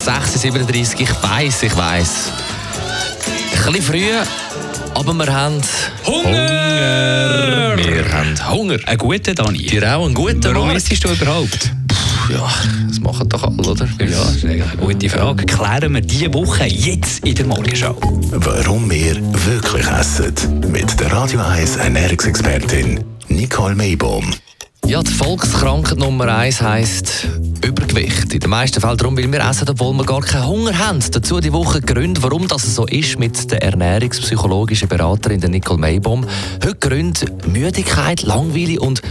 6:37, ich weiss. Ein bisschen früh, aber wir haben Hunger. Wir haben Hunger. Einen guten, Dani. Dir auch einen guten. Warum isst du überhaupt? Ja, das machen doch alle, oder? Ja, das ist eine gute Frage. Klären wir diese Woche jetzt in der Morgenschau. Warum wir wirklich essen. Mit der Radio 1 Ernährungsexpertin Nicole Meibohm. Ja, die Volkskrankheit Nummer 1 heisst Übergewicht. In den meisten Fällen darum, weil wir essen, obwohl wir gar keinen Hunger haben. Dazu die Woche Gründe, warum das so ist, mit der ernährungspsychologischen Beraterin der Nicole Meibohm. Heute Gründe Müdigkeit, Langweile und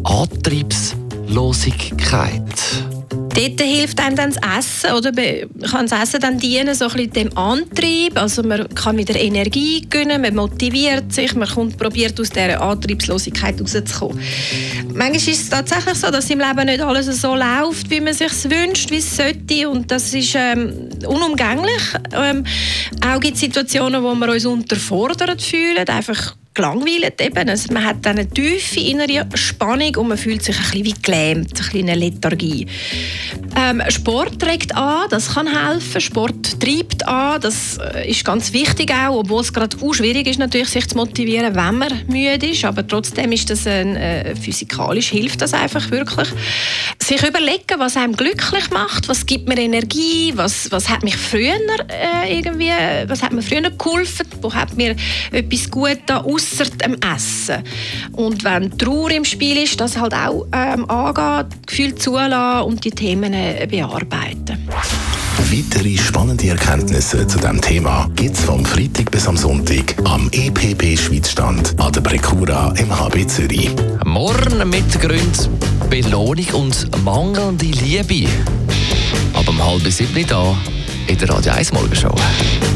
Antriebslosigkeit. Dort hilft einem dann das Essen, oder kann das Essen dann dienen, so ein bisschen dem Antrieb. Also man kann wieder Energie gewinnen, man motiviert sich, man probiert aus dieser Antriebslosigkeit rauszukommen. Manchmal ist es tatsächlich so, dass im Leben nicht alles so läuft, wie man es sich wünscht, wie es sollte. Und das ist unumgänglich. Auch gibt es Situationen, wo wir uns unterfordert fühlen, einfach gelangweilt eben. Also man hat dann eine tiefe innere Spannung und man fühlt sich ein bisschen wie gelähmt, ein bisschen eine Lethargie. Sport regt an, das kann helfen. Sport treibt an, das ist ganz wichtig auch, obwohl es gerade auch schwierig ist, natürlich, sich zu motivieren, wenn man müde ist. Aber trotzdem ist das physikalisch hilft das einfach wirklich. Sich überlegen, was einem glücklich macht, was gibt mir Energie, was hat mich früher was hat mir früher geholfen, wo hat mir etwas Gutes ausser dem Essen. Und wenn Trauer im Spiel ist, das halt auch angehen, Gefühle zulassen und die Themen bearbeiten. Weitere spannende Erkenntnisse zu diesem Thema gibt es vom Freitag bis am Sonntag am EPP Schweizstand an der Brecura im HB Zürich. Morgen mit Gründen Belohnung und mangelnde Liebe. Ab 6:30 da in der Radio 1 Morgenshow.